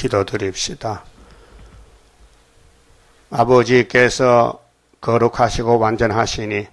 기도드립시다. 아버지께서 거룩하시고 완전하시니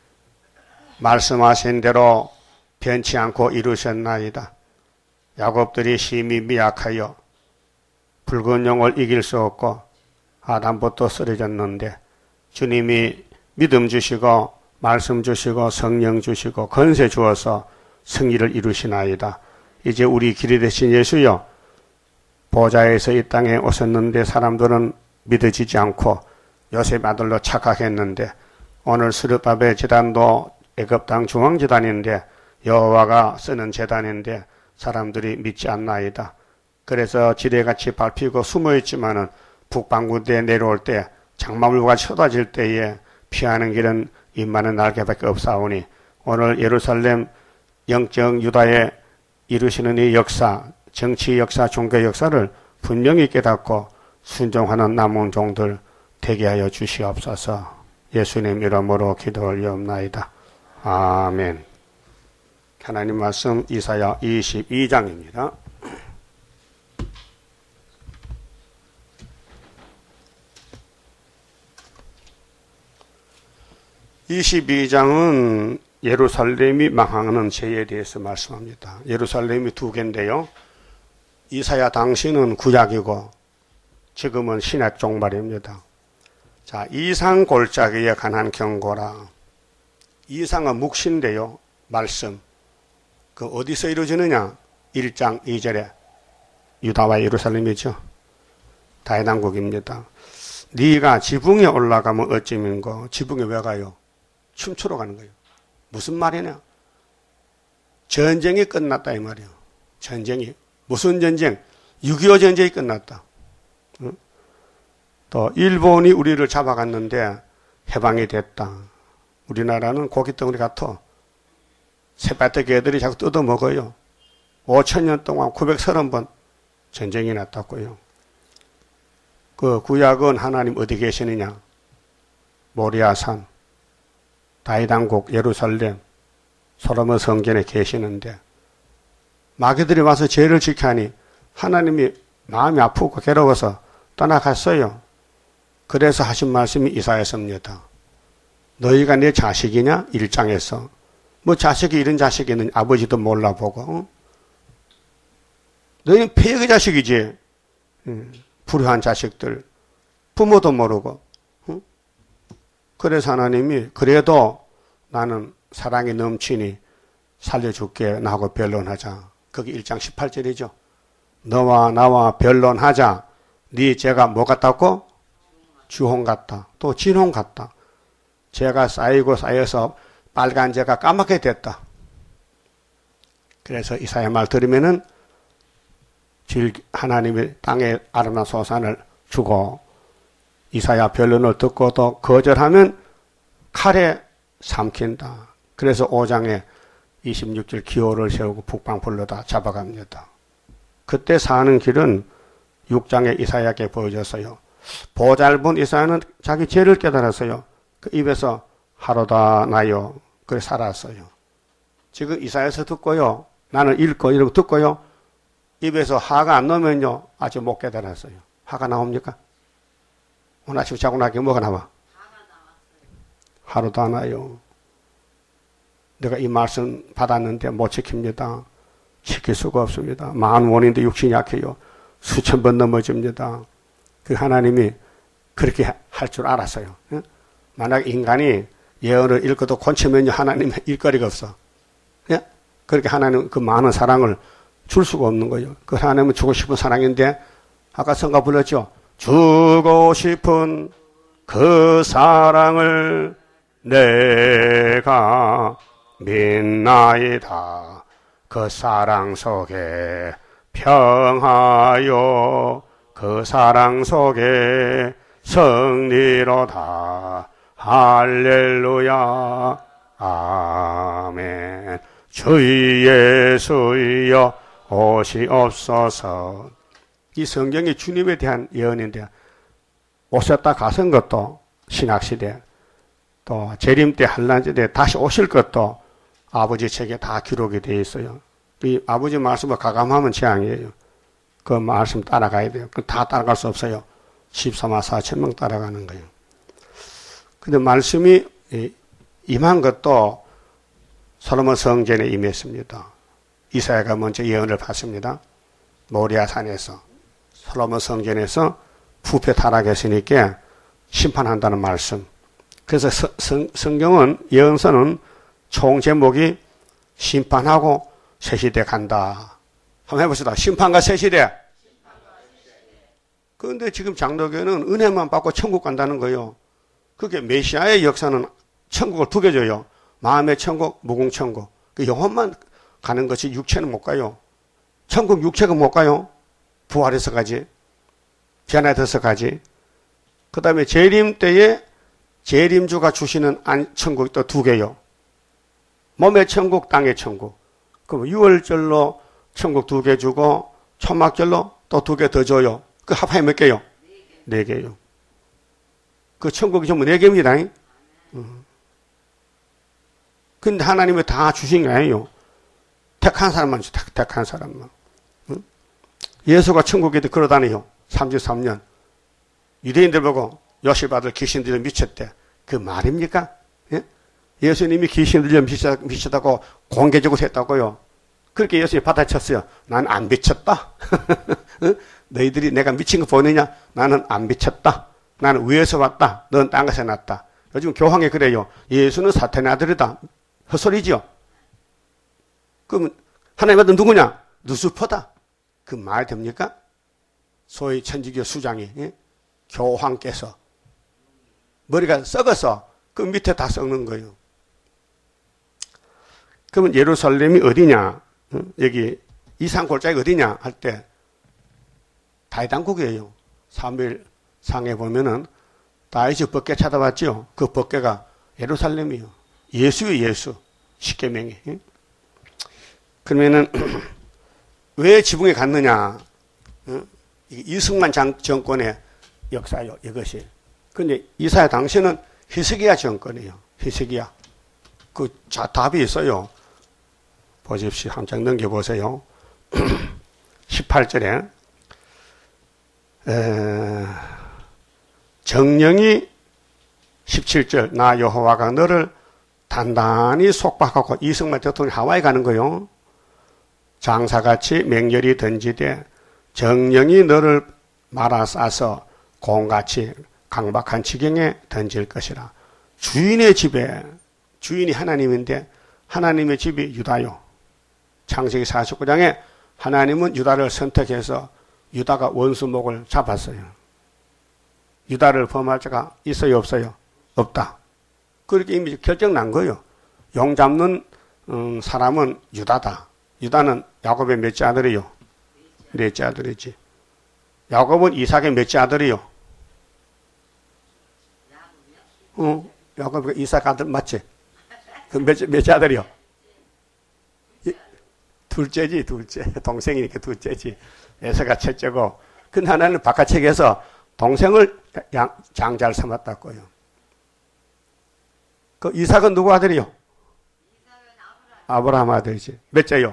말씀하신 대로 변치 않고 이루셨나이다. 야곱들이 심히 미약하여 붉은 용을 이길 수 없고 아담부터 쓰러졌는데 주님이 믿음 주시고 말씀 주시고 성령 주시고 권세 주어서 승리를 이루시나이다. 이제 우리 길이 되신 예수여, 보좌에서 이 땅에 오셨는데 사람들은 믿어지지 않고 요셉 아들로 착각했는데 오늘 스룹바벨 제단도 애굽 땅 중앙제단인데 여호와가 쓰는 제단인데 사람들이 믿지 않나이다. 그래서 지뢰같이 밟히고 숨어있지만은 북방구대에 내려올 때 장마물과 쏟아질 때에 피하는 길은 입만은 날개밖에 없사오니 오늘 예루살렘 영적 유다에 이루시는 이 역사, 정치 역사, 종교 역사를 분명히 깨닫고 순종하는 남은 종들 되게 하여 주시옵소서. 예수님 이름으로 기도 올리옵나이다. 아멘. 하나님 말씀 이사야 22장입니다. (22장은) 예루살렘이 망하는 죄에 대해서 말씀합니다. 예루살렘이 두 개인데요. 이사야 당시는 구약이고 지금은 신약 종말입니다. 자, 이상 골짜기에 관한 경고라. 이상은 묵시인데요. 말씀. 그 어디서 이루어지느냐? 1장 2절에 유다와 예루살렘이죠. 다해당국입니다. 네가 지붕에 올라가면 어찌민고. 지붕에 왜 가요? 춤추러 가는 거예요. 무슨 말이냐? 전쟁이 끝났다 이 말이에요. 전쟁이. 무슨 전쟁? 6.25 전쟁이 끝났다. 또 일본이 우리를 잡아갔는데 해방이 됐다. 우리나라는 고깃덩어리 같아. 새바닥 애들이 자꾸 뜯어먹어요. 5,000년 동안 930번 전쟁이 났다고요. 그 구약은 하나님 어디 계시느냐? 모리아산, 다윗왕국, 예루살렘, 솔로몬 성전에 계시는데 마귀들이 와서 죄를 지켜하니 하나님이 마음이 아프고 괴로워서 떠나갔어요. 그래서 하신 말씀이 이사야서입니다. 너희가 내 자식이냐? 1장에서. 뭐 자식이 이런 자식이 있는 아버지도 몰라보고. 너희는 폐역의 자식이지. 불효한 자식들. 부모도 모르고. 그래서 하나님이 그래도 나는 사랑이 넘치니 살려줄게. 나하고 변론하자. 그게 1장 18절이죠. 너와 나와 변론하자. 네 죄가 뭐 같다고? 주홍 같다. 또 진홍 같다. 죄가 쌓이고 쌓여서 빨간 죄가 까맣게 됐다. 그래서 이사야 말 들으면은 하나님이 땅에 아름다운 소산을 주고 이사야 변론을 듣고도 거절하면 칼에 삼킨다. 그래서 5장에 26절 기호를 세우고 북방불로 다 잡아갑니다. 그때 사는 길은 6장에 이사야에게 보여졌어요. 보잘본 이사야는 자기 죄를 깨달았어요. 그 입에서 하루다 나요. 그래 살았어요. 지금 이사야서 듣고요. 나는 읽고 이러고 듣고요. 입에서 하가 안 나오면요. 아직 못 깨달았어요. 하가 나옵니까? 오늘 아침 자고 나게 뭐가 나와? 하루도 안 와요. 내가 이 말씀 받았는데 못 지킵니다. 지킬 수가 없습니다. 만 원인데 육신이 약해요. 수천 번 넘어집니다. 그 하나님이 그렇게 할 줄 알았어요. 만약 인간이 예언을 읽어도 권치면요. 하나님의 일거리가 없어. 그렇게 하나님 그 많은 사랑을 줄 수가 없는 거예요. 그 하나님은 주고 싶은 사랑인데 아까 성가 불렀죠. 주고 싶은 그 사랑을 내가 믿나이다. 그 사랑 속에 평하여 그 사랑 속에 승리로다. 할렐루야. 아멘. 주 예수여 오시옵소서. 이 성경이 주님에 대한 예언인데 오셨다 가신 것도 신약시대 또 재림 때 한란시대 다시 오실 것도 아버지 책에 다 기록이 되어 있어요. 이 아버지 말씀을 가감하면 재앙이에요. 그 말씀 따라가야 돼요. 그 다 따라갈 수 없어요. 14만 4천 명 따라가는 거예요. 근데 말씀이 임한 것도 솔로몬 성전에 임했습니다. 이사야가 먼저 예언을 받습니다. 모리아 산에서 솔로몬 성전에서 부패 타락했으니까 심판한다는 말씀. 그래서 성경은 예언서는 총 제목이 심판하고 새시대 간다. 한번 해봅시다. 심판과 새시대. 그런데 지금 장로교는 은혜만 받고 천국 간다는 거예요. 그게 메시아의 역사는 천국을 두 개 줘요. 마음의 천국, 무궁천국. 그 영혼만 가는 것이 육체는 못 가요. 천국 육체가 못 가요. 부활해서 가지. 변화돼서 가지. 그 다음에 재림 때에 재림주가 주시는 천국이 또 두 개요. 몸의 천국, 땅의 천국. 그럼 6월절로 천국 두 개 주고 초막절로 또 두 개 더 줘요. 그 합하에 몇 개요? 네 개요. 그 천국이 전부 네 개입니다. 근데 하나님이 다 주신 게 아니에요. 택한 사람만 주, 택한 사람만. 예수가 천국에 걸어다녀요. 33년. 유대인들 보고 요셉 아들 귀신 들려 미쳤대. 그 말입니까? 예? 예수님이 귀신 들려 미쳤다고 공개적으로 했다고요. 그렇게 예수님이 받아쳤어요. 난 안 미쳤다. 너희들이 내가 미친 거 보느냐? 나는 안 미쳤다. 나는 위에서 왔다. 넌 땅에서 났다. 요즘 교황이 그래요. 예수는 사탄의 아들이다. 헛소리지요. 그럼 하나님 아들 누구냐? 루시퍼다. 그 말 됩니까? 소위 천주교 수장이 교황께서 머리가 썩어서 그 밑에 다 썩는 거예요. 그러면 예루살렘이 어디냐? 여기 이산골짜기가 어디냐? 할 때 다윗왕국이에요. 사무엘상에 보면은 다윗이 법궤 찾아봤죠. 그 법궤가 예루살렘이요. 예수요, 예수. 십계명이. 그러면은 왜 지붕에 갔느냐? 이승만 정권의 역사요, 이것이. 근데 이사야 당시는 히스기야 정권이에요. 히스기야. 그 답이 있어요. 보십시오. 한 장 넘겨보세요. 18절에 정령이 17절 나 여호와가 너를 단단히 속박하고 이승만 대통령이 하와이 가는 거요. 장사같이 맹렬히 던지되 정령이 너를 말아 싸서 공같이 강박한 지경에 던질 것이라. 주인의 집에 주인이 하나님인데 하나님의 집이 유다요. 창세기 49장에 하나님은 유다를 선택해서 유다가 원수목을 잡았어요. 유다를 범할 자가 있어요, 없어요? 없다. 그렇게 이미 결정 난 거예요. 용 잡는 사람은 유다다. 유다는 야곱의 몇째 아들이요? 넷째 아들이지. 야곱은 이삭의 몇째 아들이요? 야곱이 이삭 아들 맞지? 그 몇째 아들이요? 둘째지, 둘째. 동생이니까 둘째지. 에서가 첫째고. 근데 하나는 바깥책에서 동생을 장자를 삼았다고요. 그 이삭은 누구 아들이요? 아브라함 아들이지. 몇째요?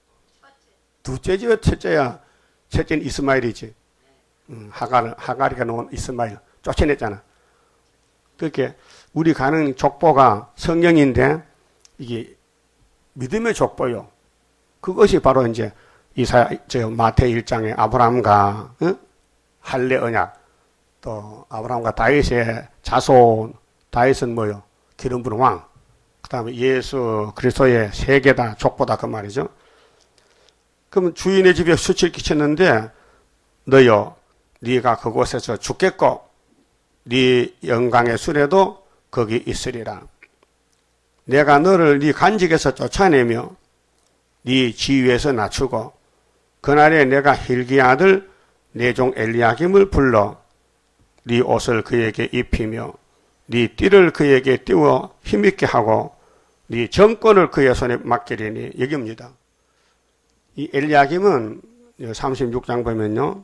둘째지요, 첫째야? 첫째는 이스마엘이지. 하가리가 놓은 이스마엘. 쫓아냈잖아. 그렇게 우리 가는 족보가 성령인데 이게 믿음의 족보요. 그것이 바로 이제 마태 1장에 아브라함과 할례 언약, 또 아브라함과 다윗의 자손, 다윗은 뭐요? 기름 부은 왕. 그 다음에 예수 그리스도의 세계다, 족보다 그 말이죠. 그럼 주인의 집에 수치를 끼쳤는데 너요, 네가 그곳에서 죽겠고 네 영광의 수레도 거기 있으리라. 내가 너를 네 간직에서 쫓아내며 네 지위에서 낮추고 그날에 내가 힐기 아들 내 종 엘리야김을 불러 네 옷을 그에게 입히며 네 띠를 그에게 띄워 힘있게 하고 네 정권을 그의 손에 맡기리니. 여기입니다. 이 엘리야김은 36장 보면요,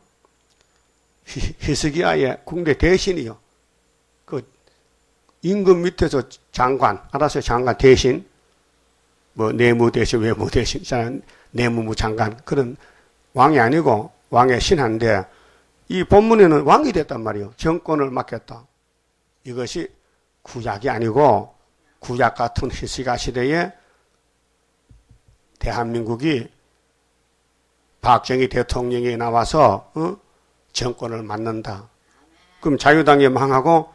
히스기야의 국내 대신이요. 그 임금 밑에서 장관, 알아서 장관 대신, 뭐 내무 대신, 외무 대신, 내무부 장관, 그런 왕이 아니고 왕의 신하인데 이 본문에는 왕이 됐단 말이에요. 정권을 맡겼다. 이것이 구약이 아니고 구약 같은 히스기야 시대에 대한민국이 박정희 대통령이 나와서 정권을 맡는다. 그럼 자유당이 망하고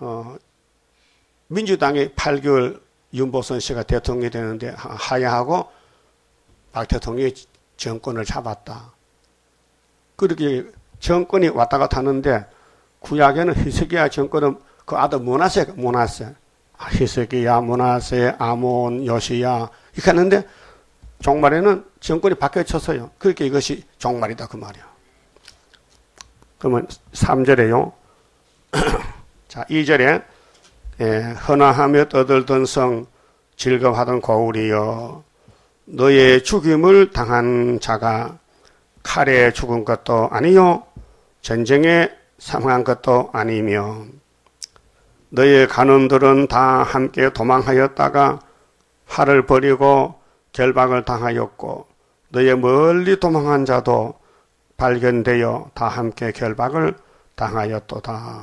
민주당이 8개월 윤보선 씨가 대통령이 되는데 하야하고 박 대통령이 정권을 잡았다. 그렇게 정권이 왔다 갔다 하는데 구약에는 히스기야 정권은 그 아들 므낫세 히스기야, 므낫세, 아몬, 요시야 이렇게 하는데 종말에는 정권이 바뀌어졌어요. 그렇게 이것이 종말이다 그 말이야. 그러면 3절에요. 자, 2절에 헌화하며 떠들던 성 즐거워하던 고울이여 너의 죽임을 당한 자가 칼에 죽은 것도 아니요 전쟁에 사망한 것도 아니며 너의 간원들은 다 함께 도망하였다가 활을 버리고 결박을 당하였고 너의 멀리 도망한 자도 발견되어 다 함께 결박을 당하였도다.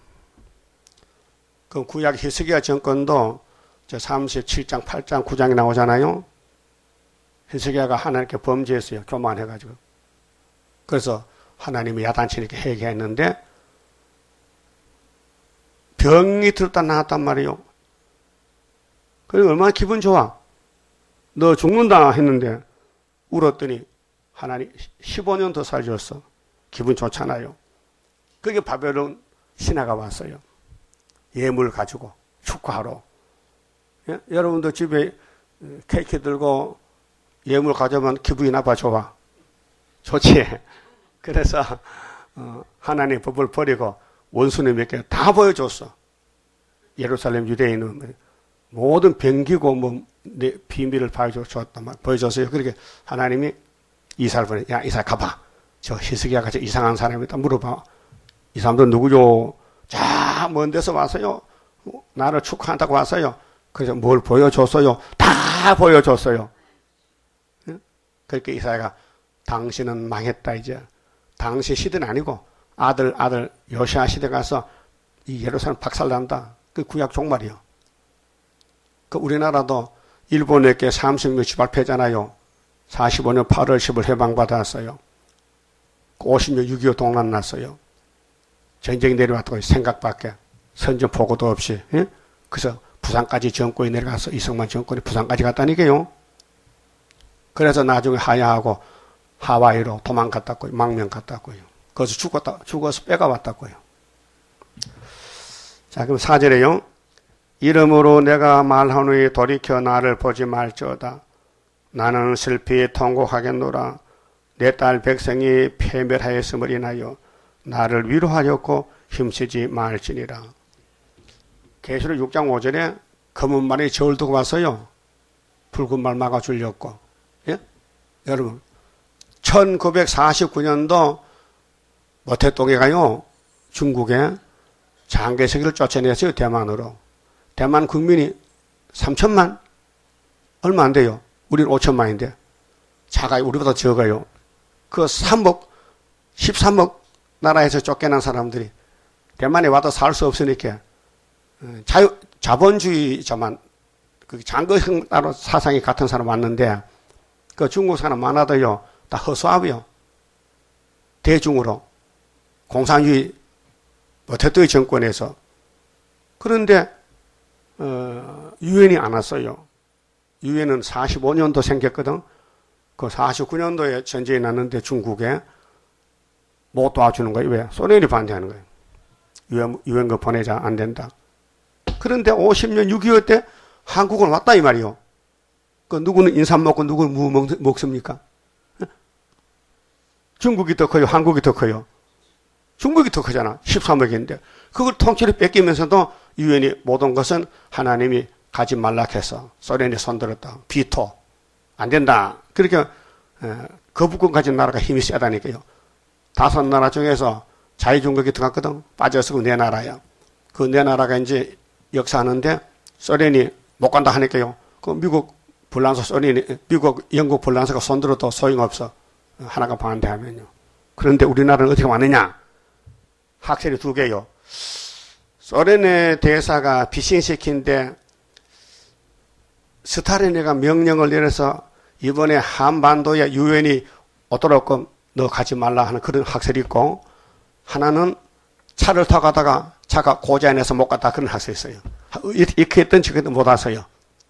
그 구약 히스기야 정권도 37장, 8장, 9장이 나오잖아요. 히스기야가 하나님께 범죄했어요. 교만해가지고. 그래서 하나님이 야단치니까 회개했는데 병이 들었다 나왔단 말이에요. 그리고 얼마나 기분 좋아. 너 죽는다 했는데 울었더니 하나님 15년 더 살려줬어. 기분 좋잖아요. 그게 바벨론 신하가 왔어요. 예물 가지고 축하하러. 예? 여러분도 집에 케이크 들고 예물 가져오면 기분이 나빠 좋아. 좋지. 그래서 하나님 법을 버리고 원수님에게 다 보여줬어. 예루살렘 유대인은 모든 병기고 뭐 비밀을 보여줬어요. 그렇게 하나님이 이사를 보내. 야 이사 가봐. 저 히스기야가 저 이상한 사람이다 물어봐. 이 사람들 누구죠? 자, 먼 데서 왔어요. 나를 축하한다고 왔어요. 그래서 뭘 보여줬어요? 다 보여줬어요. 그렇게 이사야가 당신은 망했다 이제. 당시 시대는 아니고 아들 요시야 시대 가서 이 예루살렘 박살난다. 그 구약 종말이요. 그 우리나라도 일본에게 30년 지발패잖아요. 45년 8월 10일 해방받았어요. 50년 6.25 동란 났어요. 전쟁이 내려왔다고 생각밖에 선전 보고도 없이. 예? 그래서 부산까지 정권이 내려가서 이승만 정권이 부산까지 갔다니까요. 그래서 나중에 하야하고 하와이로 도망갔다고요. 망명 갔다고요. 거기서 죽어서 빼가왔다고요. 자, 그럼 4절에요. 이름으로 내가 말하노니 돌이켜 나를 보지 말지어다. 나는 슬피 통곡하겠노라. 내 딸 백성이 패멸하였음을 인하여 나를 위로하였고 힘쓰지 말지니라. 계시록 6장 5절에 검은 말이 저울 두고 왔어요. 붉은 말 막아주려고. 예? 여러분 1949년도 모태똥이가요 중국에 장개석이를 쫓아냈어요. 대만으로. 대만 국민이 3천만 얼마 안 돼요. 우리는 5천만인데 자가 우리보다 적어요. 그 3억 13억 나라에서 쫓겨난 사람들이 대만에 와도 살 수 없으니까 자본주의자만 그 장거형 따로 사상이 같은 사람 왔는데 그 중국 사람 많아도요 다 허수아비요. 대중으로 공산주의 모태또의 정권에서. 그런데 유엔이 안 왔어요. 유엔은 45년도 생겼거든. 그 49년도에 전쟁이 났는데 중국에 못 도와주는 거예요. 왜? 소련이 반대하는 거예요. 유엔 거 보내자 안 된다. 그런데 50년 6.25 때 한국은 왔다 이 말이요. 그 누구는 인삼 먹고 누구는 무 먹습니까? 중국이 더 커요? 한국이 더 커요? 중국이 더 크잖아. 13억인데. 그걸 통째로 뺏기면서도 유엔이 모든 것은 하나님이 가지 말라 해서 소련이 손들었다. 비토. 안 된다. 그렇게 거부권 가진 나라가 힘이 세다니까요. 5나라 중에서 자유중국이 들어갔거든. 빠져서 그 4나라야. 그 4나라가 이제 역사하는데 소련이 못 간다 하니까요. 그 미국 불란서 소련이 미국 영국 불란서가 손들어도 소용없어. 하나가 반대하면요. 그런데 우리나라는 어떻게 왔느냐? 학설이 두 개요. 소련의 대사가 비신시킨데 스탈린이가 명령을 내려서 이번에 한반도에 유엔이 오도록 너 가지 말라 하는 그런 학설이 있고, 하나는 차를 타고 가다가 차가 고지안에서 못 갔다 그런 학설이 있어요. 이렇게 했던 저렇게 못 왔어요.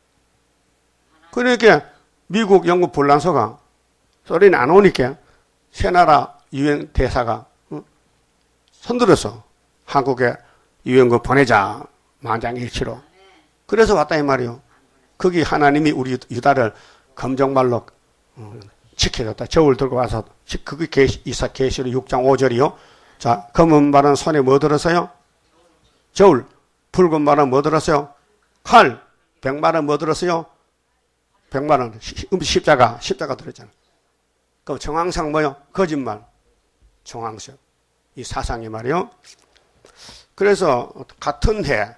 그러니까 미국, 영국 불란서가 소련이 안 오니까 세 나라 유엔 대사가 손들어서 한국에 유엔군 보내자, 만장일치로. 그래서 왔다 이 말이요. 거기 하나님이 우리 유다를 검정말로 지켜줬다. 저울 들고 와서, 그게 이사 계시록 6장 5절이요. 자, 검은 말은 손에 뭐 들었어요? 저울. 붉은 말은 뭐 들었어요? 칼. 백말은 뭐 들었어요? 백말은 십자가 들었잖아. 그럼 정황상 뭐요? 거짓말. 정황상. 이 사상이 말이요. 그래서 같은 해,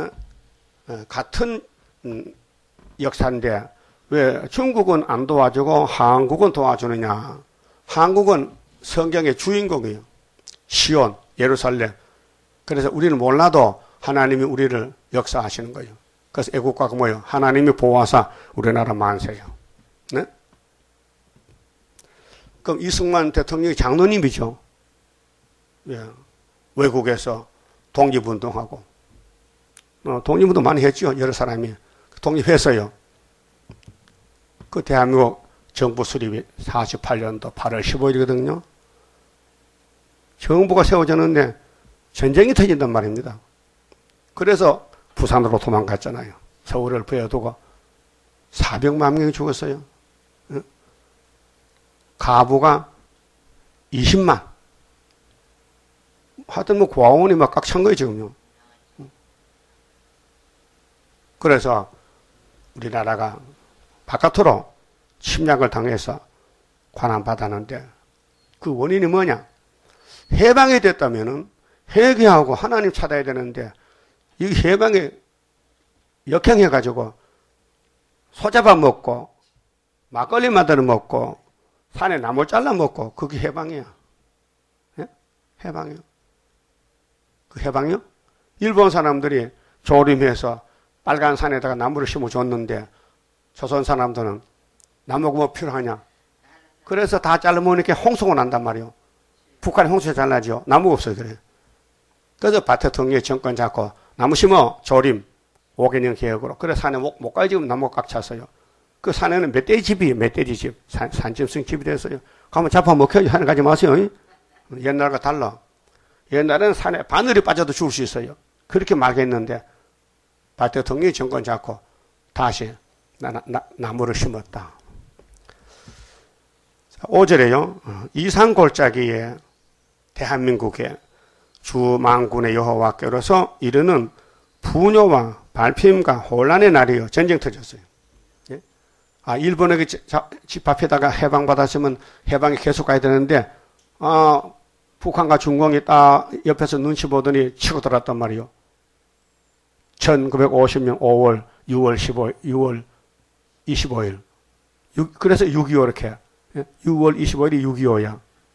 같은 역사인데 왜 중국은 안 도와주고 한국은 도와주느냐? 한국은 성경의 주인공이에요. 시온, 예루살렘. 그래서 우리는 몰라도 하나님이 우리를 역사하시는 거예요. 그래서 애국가가 뭐예요? 하나님이 보호하사 우리나라 만세요. 네? 그럼 이승만 대통령이 장로님이죠. 예. 외국에서 독립운동하고, 독립운동 많이 했죠. 여러 사람이. 독립했어요. 그 대한민국 정부 수립이 48년도 8월 15일이거든요. 정부가 세워졌는데 전쟁이 터진단 말입니다. 그래서 부산으로 도망갔잖아요. 서울을 베어두고 400만 명이 죽었어요. 가부가 20만. 하여튼 뭐 고아원이 막 꽉 찬 거예요, 지금요. 그래서 우리나라가 바깥으로 침략을 당해서 관한받았는데 그 원인이 뭐냐? 해방이 됐다면은 회개하고 하나님 찾아야 되는데 이 해방에 역행해가지고 소잡아 먹고 막걸리 만들어 먹고 산에 나무 잘라 먹고 그게 해방이야. 예? 해방이요. 그 해방이요? 일본 사람들이 조림해서 빨간 산에다가 나무를 심어줬는데 조선 사람들은 나무가 뭐 필요하냐? 그래서 다 잘라먹으니까 홍수가 난단 말이요. 북한이 홍수 잘 나죠. 나무가 없어요. 그래. 그래서 박 대통령이 정권 잡고 나무 심어 조림 5개년 계획으로. 그래 산에 못 가지 지금 나무가 꽉 찼어요. 그 산에는 멧돼지 집이 멧돼지 집 산짐승 집이 됐어요. 가면 잡아먹혀야지 하는 가지 마세요. 옛날과 달라. 옛날에는 산에 바늘이 빠져도 죽을 수 있어요. 그렇게 말했는데 박 대통령이 정권 잡고 다시 나무를 심었다. 5절에요. 이산골짜기에 대한민국에 주만군의 여호와께로서 이르는 분뇨와 발핌과 혼란의 날이요. 전쟁 터졌어요. 예? 일본에게 집 앞에다가 해방받았으면 해방이 계속 가야 되는데 북한과 중공이 딱 옆에서 눈치 보더니 치고 들어왔단 말이요. 1950년 5월, 6월 15일, 6월 25일. 그래서 6.25 이렇게. 6월 25일이 6.25야.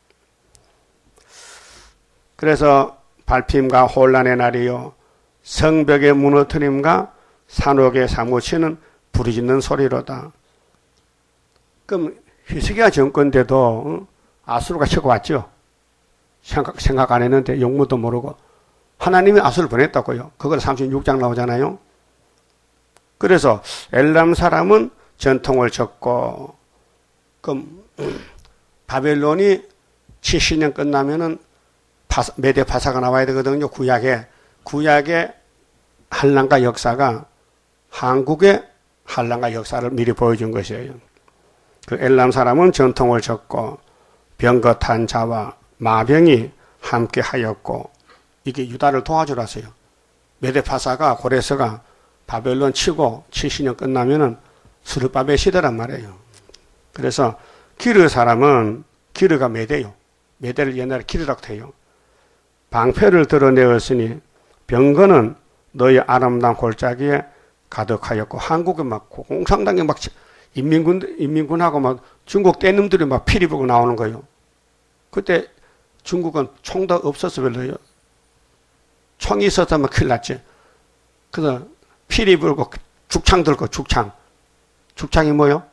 그래서 발핌과 혼란의 날이요. 성벽의 무너뜨림과 산옥에 사무치는 부르짖는 소리로다. 그럼 히스기야 정권 때도 아수르가 치고 왔죠. 생각 안 했는데 용무도 모르고 하나님이 아수를 보냈다고요. 그걸 36장 나오잖아요. 그래서 엘람 사람은 전통을 접고 그럼 바벨론이 70년 끝나면은 메대 파사가 나와야 되거든요. 구약의 한란과 역사가 한국의 한란과 역사를 미리 보여준 것이에요. 그 엘람 사람은 전통을 접고 병거탄 자와 마병이 함께 하였고 이게 유다를 도와주라서요. 메데파사가 고레스가 바벨론 치고 70년 끝나면은 스룹바벨 시대란 말이에요. 그래서 기르 사람은 기르가 메대요. 메대를 옛날에 기르라고 해요. 방패를 드러내었으니 병거는 너희 아름다운 골짜기에 가득하였고 한국에 막 공산당에 막 인민군하고 막 중국 떼놈들이 막 피리 보고 나오는 거예요. 그때 중국은 총도 없어서 별로요. 총이 있었다면 큰일 났지. 그래서 피리 불고 죽창 들고 죽창. 죽창이 뭐요?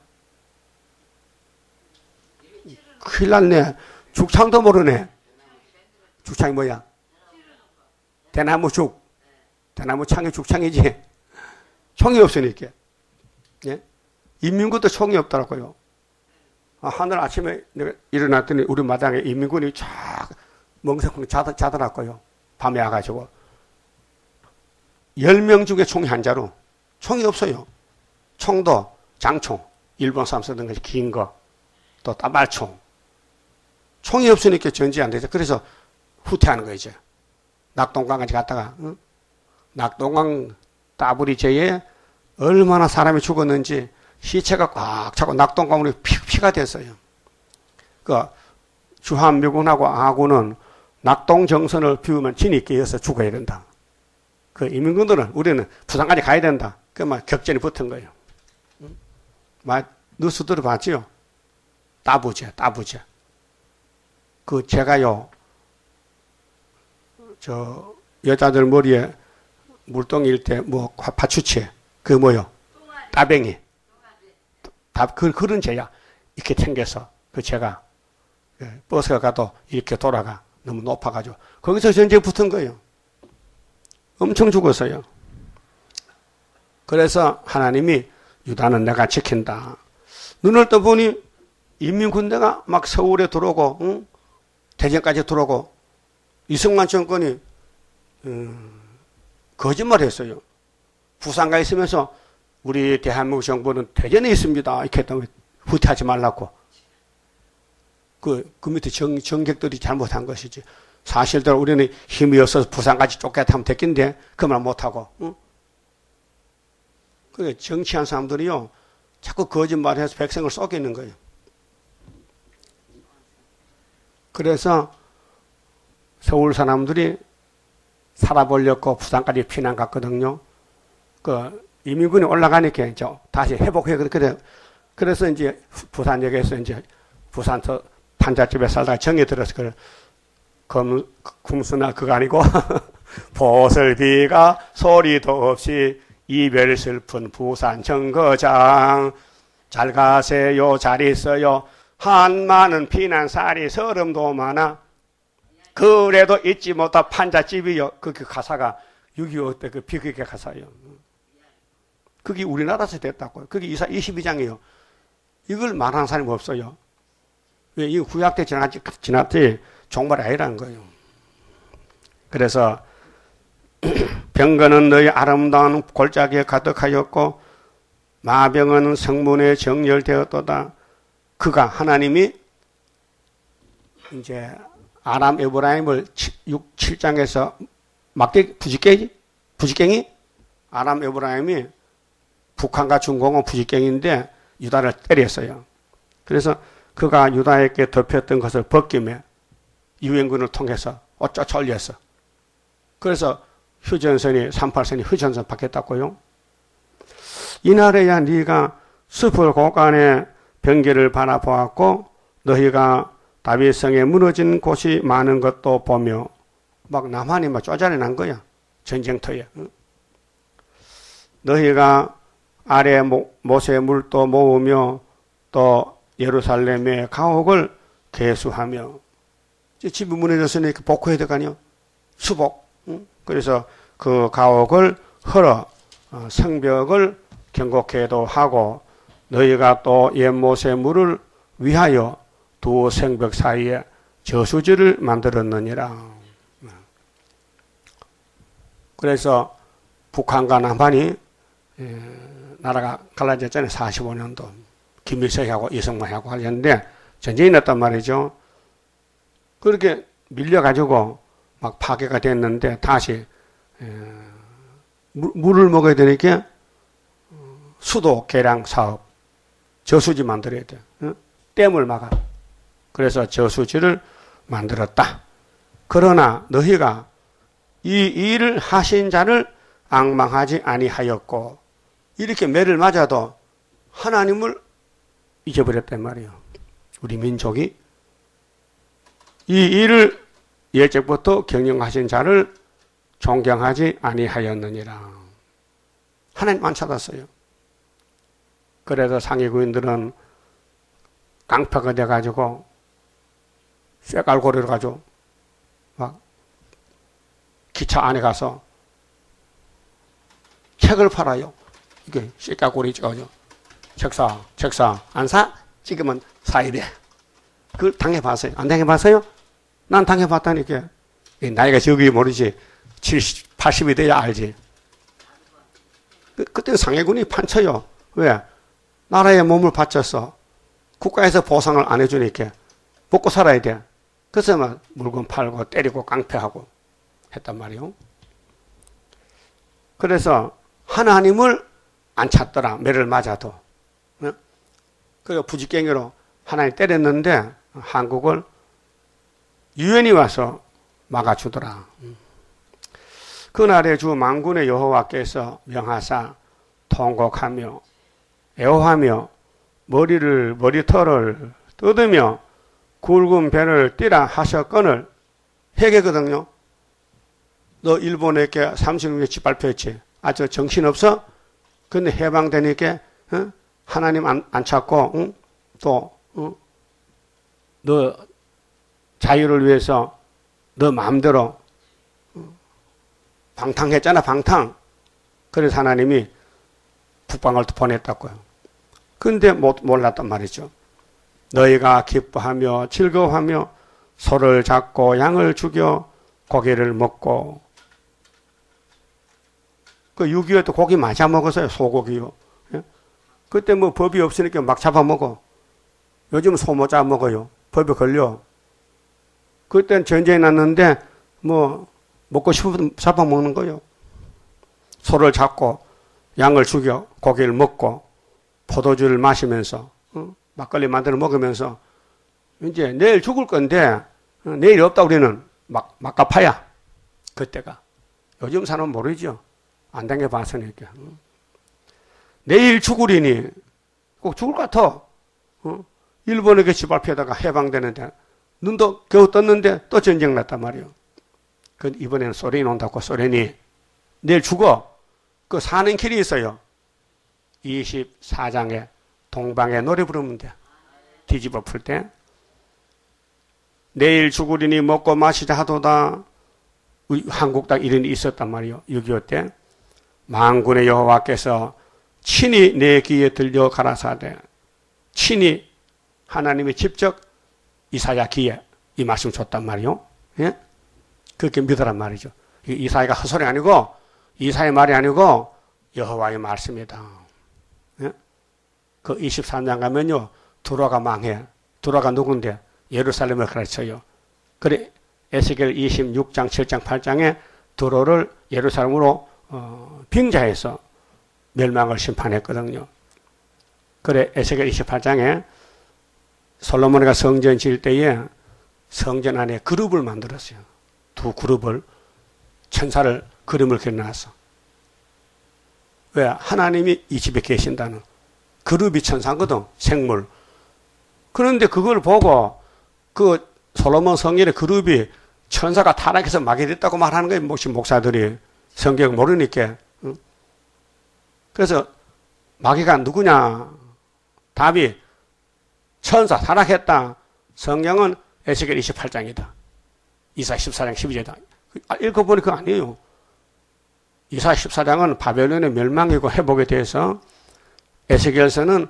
큰일 났네. 죽창도 모르네. 죽창이 뭐야? 대나무 죽. 대나무 창이 죽창이지. 총이 없으니까. 예? 인민군도 총이 없더라고요. 하늘 아침에 내가 일어났더니 우리 마당에 인민군이 쫙 멍석멍 자더라고요. 밤에 와가지고. 10명 중에 총이 한 자루. 총이 없어요. 총도 장총. 일본 사람 쓰던 것이 긴 거. 또 따발총. 총이 없으니까 전지 안 되죠. 그래서 후퇴하는 거예요, 이제. 낙동강까지 갔다가, 응? 낙동강 따블이 제에 얼마나 사람이 죽었는지 시체가 꽉 차고 낙동강으로 피가 됐어요. 그, 주한미군하고 아군은 낙동정선을 비우면 진이 깨어서 죽어야 된다. 그 인민군들은 우리는 부산까지 가야 된다. 그 막 격전이 붙은 거예요. 막 뉴스 들어봤지요? 따부제. 그 제가요, 저 여자들 머리에 물동일 때 뭐 파추치, 그 뭐요? 따뱅이. 그런 제야 이렇게 챙겨서 그 제가 버스가 가도 이렇게 돌아가. 너무 높아가지고 거기서 전쟁 붙은 거예요. 엄청 죽었어요. 그래서 하나님이 유다는 내가 지킨다. 눈을 떠보니 인민군대가 막 서울에 들어오고, 응? 대전까지 들어오고, 이승만 정권이 거짓말했어요. 부산가 있으면서 우리 대한민국 정부는 대전에 있습니다. 이렇게 했다면 후퇴하지 말라고. 그 밑에 정객들이 잘못한 것이지. 사실대로 우리는 힘이 없어서 부산까지 쫓겨타면 됐긴데 그 말 못하고. 응? 그 정치한 사람들이요. 자꾸 거짓말해서 백성을 속이는 거예요. 그래서 서울 사람들이 살아보려고 부산까지 피난 갔거든요. 그 이민군이 올라가니까 이제 다시 회복해. 그래서 이제 부산역에서 이제 부산서 판잣집에 살다가 정이 들어서 그래. kum수나 그거 아니고 보슬비가 소리도 없이 이별 슬픈 부산 정거장 잘 가세요 잘 있어요 한많은 피난살이 서름도 많아 그래도 잊지 못한 판잣집이요. 그 가사가 6.25 때 그 비극의 가사예요. 그게 우리나라에서 됐다고요. 그게 이사 22장이에요. 이걸 말하는 사람이 없어요. 왜? 이 구약 때 지났지 종말이 아니라는 거예요. 그래서 병거는 너희 아름다운 골짜기에 가득하였고 마병은 성문에 정렬되었도다. 그가 하나님이 이제 아람 에브라임을 7장에서 부지깽이? 아람 에브라임이 북한과 중공은 부지깽인데 유다를 때렸어요. 그래서 그가 유다에게 덮였던 것을 벗기며 유엔군을 통해서 어쩌 올렸어. 그래서 휴전선이 38선이 휴전선 바뀌었다고요. 이날에야 네가 숲을 곳간에 병기를 바라보았고 너희가 다윗성에 무너진 곳이 많은 것도 보며 막 남한이 막 쪼잔해 난 거야. 전쟁터에. 너희가 아래 못의 물도 모으며 또 예루살렘의 가옥을 개수하며 집이 무너졌으니까 복구해야 될 거 아니요. 수복. 그래서 그 가옥을 헐어 성벽을 견고케도 하고 너희가 또 옛못의 물을 위하여 두 성벽 사이에 저수지를 만들었느니라. 그래서 북한과 남한이 나라가 갈라졌잖아요. 45년도. 김일성하고 이승만하고 하려는데 전쟁이 났단 말이죠. 그렇게 밀려가지고 막 파괴가 됐는데 다시 물을 먹어야 되니까 수도 개량 사업 저수지 만들어야 돼. 댐을 막아. 그래서 저수지를 만들었다. 그러나 너희가 이 일을 하신 자를 앙망하지 아니하였고 이렇게 매를 맞아도 하나님을 잊어버렸단 말이에요. 우리 민족이 이 일을 일찍부터 경영하신 자를 존경하지 아니하였느니라. 하나님 안 찾았어요. 그래서 상위구인들은 깡패가 돼가지고 쇠갈고리를 가지고 막 기차 안에 가서 책을 팔아요. 이게 쇠갈고리 찍어가지고 책사 안 사? 지금은 사야 돼. 그걸 당해봤어요? 안 당해봤어요? 난 당해봤다니까. 나이가 적이 모르지. 70, 80이 돼야 알지. 그때 상해군이 판쳐요. 왜? 나라에 몸을 바쳐서 국가에서 보상을 안 해주니까 먹고 살아야 돼. 그래서 막 물건 팔고 때리고 깡패하고 했단 말이요. 그래서 하나님을 안 찾더라. 매를 맞아도. 그래서 부지깽이로 하나님 때렸는데 한국을 유엔이 와서 막아주더라. 그날에 주 만군의 여호와께서 명하사 통곡하며 애호하며 머리털을 뜯으며 굵은 배를 띠라 하셨거늘 회개거든요. 너 일본에게 36년 짓밟혔지. 아주 정신없어? 근데 해방되니까 하나님 안 찾고 또 너 자유를 위해서 너 마음대로 방탕했잖아, 방탕. 그래서 하나님이 북방을 보냈다고요. 근데 몰랐단 말이죠. 너희가 기뻐하며 즐거워하며 소를 잡고 양을 죽여 고기를 먹고 그 6.25 때 고기 많이 잡아먹었어요. 소고기요. 그때 뭐 법이 없으니까 막 잡아먹어. 요즘 소 못 잡아먹어요. 법에 걸려. 그때는 전쟁이 났는데 뭐 먹고 싶으면 잡아먹는 거예요. 소를 잡고 양을 죽여 고기를 먹고 포도주를 마시면서 막걸리 만들어 먹으면서 이제 내일 죽을 건데 내일이 없다 우리는 막가파야. 그때가. 요즘 사람은 모르죠. 안 당해봤으니까. 내일 죽으리니 꼭 죽을 것 같아. 일본에게 짓밟혀다가 해방되는데 눈도 겨우 떴는데 또 전쟁 났단 말이에요. 그 이번에는 소련이 온다고 소련이 내일 죽어. 그 사는 길이 있어요. 24장에 동방에 노래 부르면 돼. 뒤집어 풀 때. 내일 죽으리니 먹고 마시자 하도다. 한국 딱 이런 일이 있었단 말이에요. 6.25 때. 만군의 여호와께서 친히 내 귀에 들려 가라사대. 친히 하나님이 직접 이사야 귀에 이 말씀 줬단 말이에요. 예? 그렇게 믿으란 말이죠. 이사야가 헛소리 아니고 이사야의 말이 아니고 여호와의 말씀이다. 예? 그 23장 가면요. 두로가 망해. 두로가 누군데? 예루살렘을 가르쳐요. 그래 에스겔 26장, 7장, 8장에 두로를 예루살렘으로 빙자해서 멸망을 심판했거든요. 그래 에스겔 28장에 솔로몬이가 성전 지을 때에 성전 안에 그룹을 만들었어요. 두 그룹을 천사를 그림을 그려놨어. 왜? 하나님이 이 집에 계신다는 그룹이 천사거든. 생물. 그런데 그걸 보고 그 솔로몬 성전의 그룹이 천사가 타락해서 마귀 됐다고 말하는 거예요. 목사들이 성경 모르니까. 그래서 마귀가 누구냐? 답이 천사 타락했다. 성경은 에스겔 28장이다. 이사 14장 12절이다. 읽어보니 그거 아니에요. 이사 14장은 바벨론의 멸망이고 회복에 대해서 에스겔서는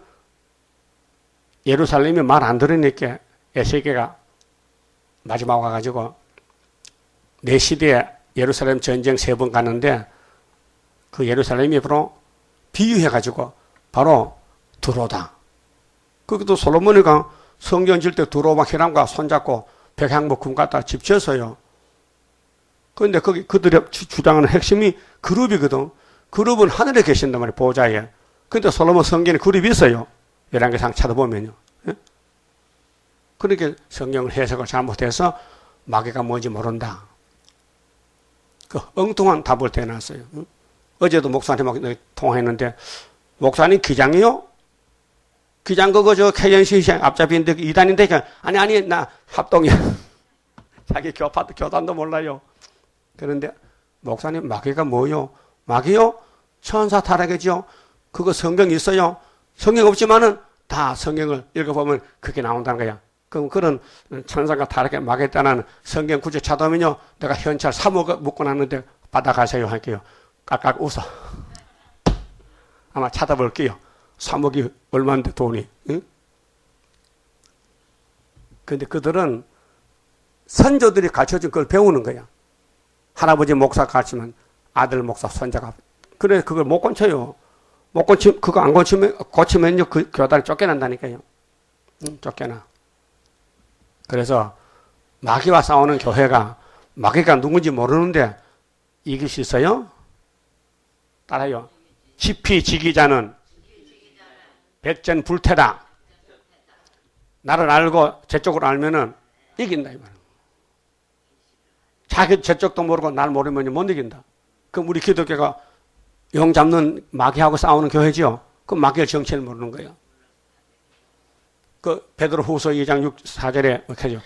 예루살렘이 말 안 들으니까 에스겔가 마지막 와가지고 내 시대에 예루살렘 전쟁 3번 갔는데 그 예루살렘이 바로 비유해가지고 바로 두로다. 그것도 솔로몬이가 성전 질 때 두로와 히람과 손잡고 백향목 금 갖다 집 지었어요. 그런데 거기 그들의 주장하는 핵심이 그룹이거든. 그룹은 하늘에 계신단 말이에요. 보좌에. 그런데 솔로몬 성전에 그룹이 있어요. 열왕기상 찾아보면요. 예? 그렇게 성경을 해석을 잘못해서 마귀가 뭔지 모른다. 그 엉뚱한 답을 대놨어요. 어제도 목사님하고 통화했는데 목사님 기장이요? 기장 그거 저 KNC 앞잡이인데 이단인데 아니 나 합동이야. 자기 교단도 몰라요. 그런데 목사님 마귀가 뭐요? 마귀요? 천사 타락이죠. 그거 성경 있어요. 성경 없지만은 다 성경을 읽어보면 그게 나온다는 거야. 그럼 그런 천사가 타락에 마귀했다는 성경 구절 찾아오면요. 내가 현찰 3억 묻고 났는데 받아가세요 할게요. 깍깍 웃어. 아마 찾아볼게요. 3억이 얼마인데 돈이. 응? 근데 그들은 선조들이 가르쳐준 그걸 배우는 거야. 할아버지 목사 가르치면 아들 목사 손자가. 그래, 그걸 못 고쳐요. 못 고치, 그거 안 고치면요, 그 교단이 쫓겨난다니까요. 응, 쫓겨나. 그래서 마귀와 싸우는 교회가 마귀가 누군지 모르는데 이길 수 있어요? 따라요. 지피지기자는 백전불태다. 나를 알고 저쪽을 알면은 이긴다 이 말이야. 자기 저쪽도 모르고 날 모르면 못 이긴다. 그럼 우리 기독교가 용 잡는 마귀하고 싸우는 교회죠. 그 마귀의 정체를 모르는 거예요. 그 베드로후서 2장 4절에 이렇게 하죠.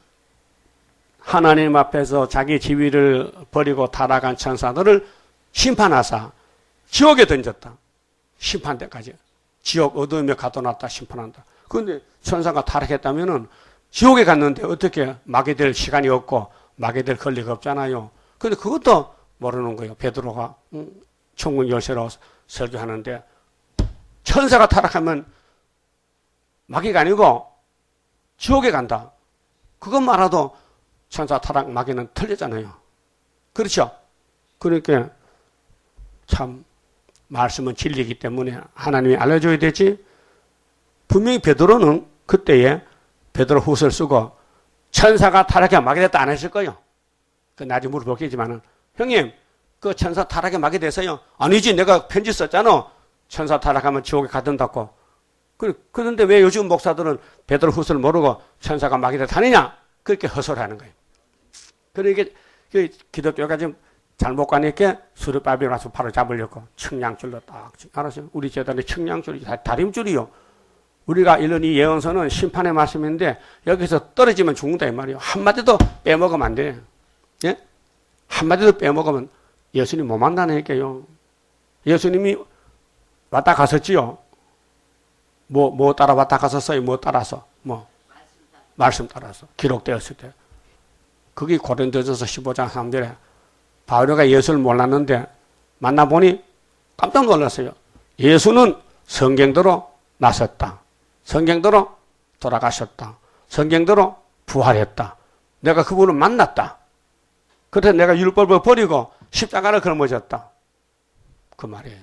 하나님 앞에서 자기 지위를 버리고 타락한 천사들을 심판하사 지옥에 던졌다. 심판대까지. 지옥 어두움에 가둬놨다 심판한다. 그런데 천사가 타락했다면은 지옥에 갔는데 어떻게 마귀될 시간이 없고 마귀될 권리가 없잖아요. 그런데 그것도 모르는 거예요. 베드로가 천국 열쇠로 설교하는데 천사가 타락하면 마귀가 아니고 지옥에 간다. 그것만 알아도 천사 타락 마귀는 틀리잖아요. 그렇죠? 그러니까 참 말씀은 진리이기 때문에 하나님이 알려줘야 되지. 분명히 베드로는 그때에 베드로 후서를 쓰고 천사가 타락해 마귀 됐다 안 했을 거예요. 그 나중에 물어보겠지만은 형님 그 천사 타락해 마귀 돼서요. 아니지 내가 편지 썼잖아. 천사 타락하면 지옥에 가둔다고. 그런데 왜 요즘 목사들은 베드로 후서를 모르고 천사가 마귀 됐다 하느냐? 그렇게 허설하는 거예요. 그러니까 기독교가 지금 잘못 가니까 수르바비로 가서 바로 잡으려고 청량줄로 딱 알았어요. 우리 재단에 청량줄이 다림줄이요. 우리가 읽는 이 예언서는 심판의 말씀인데 여기서 떨어지면 죽는다 이 말이에요. 한마디도 빼먹으면 안 돼. 예? 한마디도 빼먹으면 예수님 못 만나니까요. 예수님이 왔다 갔었지요. 뭐 따라 왔다 갔었어요? 뭐 따라서? 말씀 따라서. 기록되었을 때. 그게 고린도전서 15장 3절에 바울이가 예수를 몰랐는데 만나보니 깜짝 놀랐어요. 예수는 성경대로 나섰다. 성경대로 돌아가셨다. 성경대로 부활했다. 내가 그분을 만났다. 그래서 내가 율법을 버리고 십자가를 걸머졌다. 그 말이에요.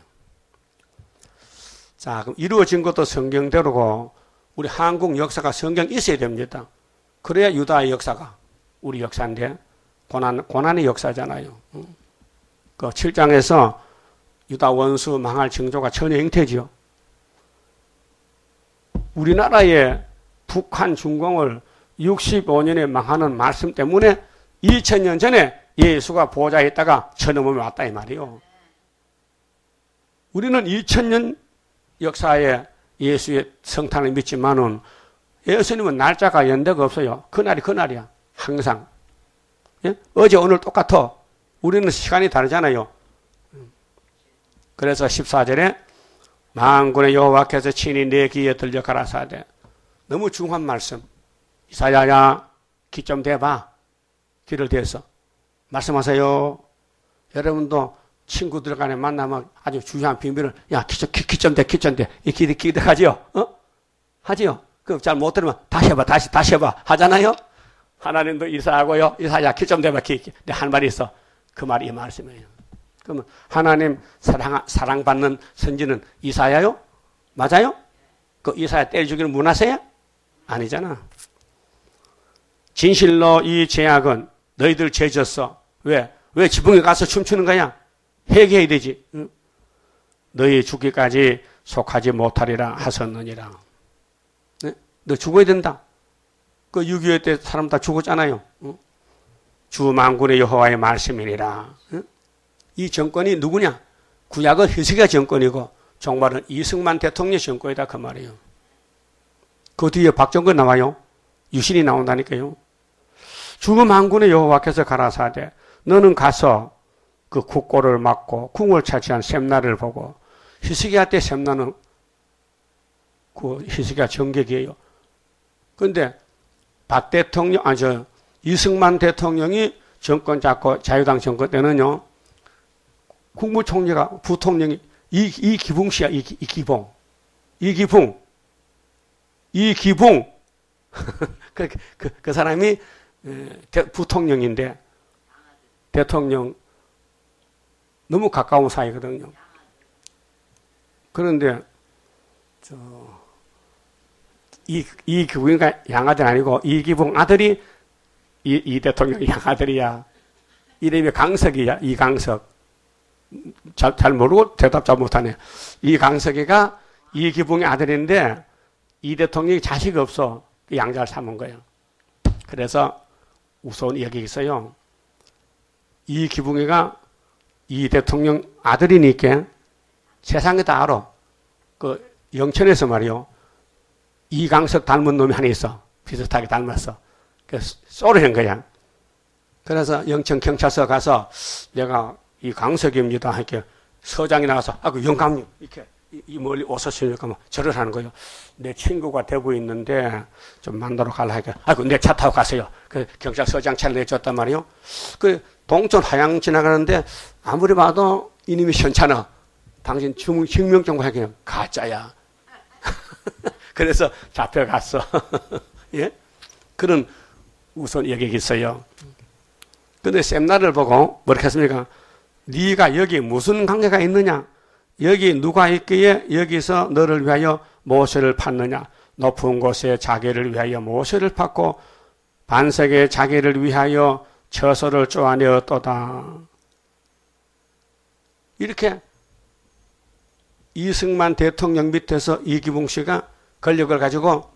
자, 그럼 이루어진 것도 성경대로고 우리 한국 역사가 성경 있어야 됩니다. 그래야 유다의 역사가 우리 역사인데 고난의 역사잖아요. 그 7장에서 유다 원수 망할 징조가 전혀 잉태지요. 우리나라의 북한 중공을 65년에 망하는 말씀 때문에 2000년 전에 예수가 보좌에 있다가 저놈이 왔다 이 말이에요. 우리는 2000년 역사에 예수의 성탄을 믿지만은 예수님은 날짜가 연대가 없어요. 그날이 그날이야. 항상. 예? 어제 오늘 똑같아. 우리는 시간이 다르잖아요. 그래서 14절에 만군의 여호와께서 친히 내 귀에 들려 가라사대. 너무 중요한 말씀. 이사야야 귀 좀 대봐. 귀를 대서 말씀하세요. 여러분도 친구들 간에 만나면 아주 중요한 비밀을 야 귀 좀 대. 이 귀 하지요? 하지요? 그 잘 못 들으면 다시 해봐. 다시 해봐. 하잖아요? 하나님도 이사하고요. 이사야 귀 좀 대봐. 근데 한 말이 있어. 그 말이 이 말씀이에요. 그러면 하나님 사랑받는 선지는 이사야요? 맞아요? 그 이사야 때려 죽이는 문하세요? 아니잖아. 진실로 이 죄악은 너희들 죄졌어. 왜 지붕에 가서 춤추는 거야? 회개해야 되지. 응? 너희 죽기까지 속하지 못하리라 하셨느니라. 네? 너 죽어야 된다. 그 6.25 때 사람 다 죽었잖아요. 응? 주 만군의 여호와의 말씀이니라. 응? 이 정권이 누구냐? 구약은 히스기야 정권이고 종말은 이승만 대통령 정권이다 그 말이에요. 그 뒤에 박정권 나와요. 유신이 나온다니까요. 죽음 한 군에 여호와께서 가라사대 너는 가서 그 국고를 막고 궁을 차지한 셈나를 보고 히스기야 때 셈나는 그 히스기야 정객이에요. 그런데 박 대통령, 이승만 대통령이 정권 잡고 자유당 정권 때는요, 국무총리가, 부통령이 이기붕 씨야, 이기붕. 그 사람이 부통령인데, 대통령 너무 가까운 사이거든요. 그런데, 이기붕이가 양아들 아니고, 이기붕 아들이 이 대통령 양아들이야. 이름이 강석이야, 이강석. 잘 모르고 대답 잘 못하네. 이강석이가 이기붕의 아들인데, 이 대통령이 자식이 없어. 양자를 삼은 거예요. 그래서 우선 여기 있어요. 이기붕이가 이 대통령 아들이니까 세상에 다 알아. 그 영천에서 말이요. 이강석 닮은 놈이 하나 있어. 비슷하게 닮았어. 그래서 쏘르는 거야. 그래서 영천 경찰서 가서 내가 이 강석입니다. 이렇게 서장이 나가서 그 영감님 이렇게 이 멀리 오셨으니까 뭐 절을 하는 거예요. 내 친구가 대구에 있는데 좀 만나러 가려 하니까 내 차 타고 가세요. 그 경찰서장 차를 내줬단 말이에요. 그 동천 하양 지나가는데 아무리 봐도 이님이 현찮아. 당신 증명 정보 하기는 가짜야. 그래서 잡혀갔어. 예? 그런 우선 얘기가 있어요. 근데 셈나를 보고 뭐렇게 했습니까? 네가 여기 무슨 관계가 있느냐? 여기 누가 있기에 여기서 너를 위하여 모세를 팠느냐? 높은 곳에 자기를 위하여 모세를 팠고 반석에 자기를 위하여 처소를 쪼아내었도다. 이렇게 이승만 대통령 밑에서 이기붕 씨가 권력을 가지고